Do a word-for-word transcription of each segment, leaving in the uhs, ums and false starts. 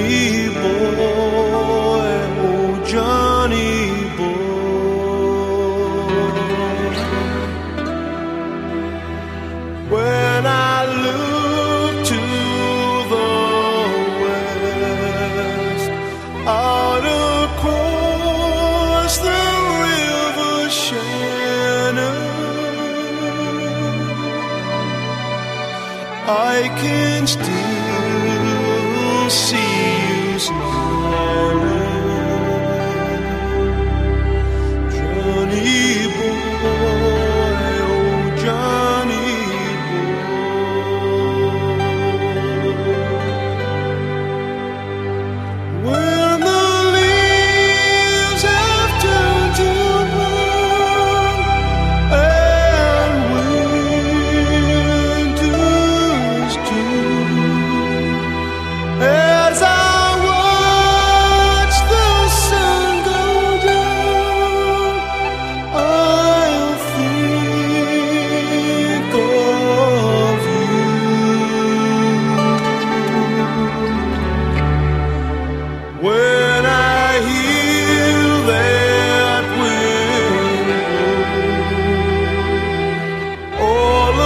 Johnny boy, oh Johnny boy. When I look to the west, out across the river Shannon, I can still see you smiling, Johnny boy, oh Johnny boy. When the leaves have turned to brown and winter's due, as I watch the sun go down, I'll think of you. When I hear that wind blow all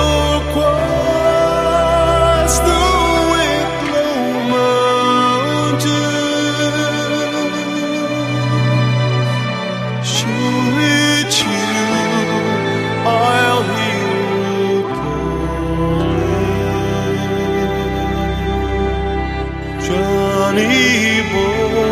across the Wicklow Mountain, sure it's you I'll hear calling, Johnny boy.